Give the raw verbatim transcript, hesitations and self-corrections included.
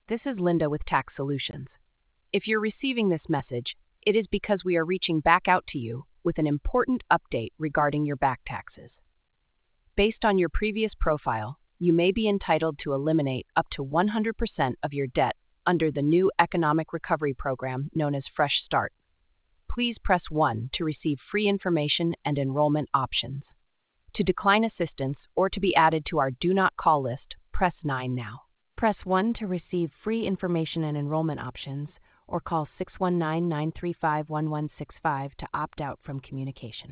This is Linda with Tax Solutions. If you're receiving this message, it is because we are reaching back out to you with an important update regarding your back taxes. Based on your previous profile, you may be entitled to eliminate up to one hundred percent of your debt under the new economic recovery program known as Fresh Start. Please press one to receive free information and enrollment options. To decline assistance or to be added to our Do Not Call list, press nine now. Press one to receive free information and enrollment options, or call six one nine, nine three five, one one six five to opt out from communication.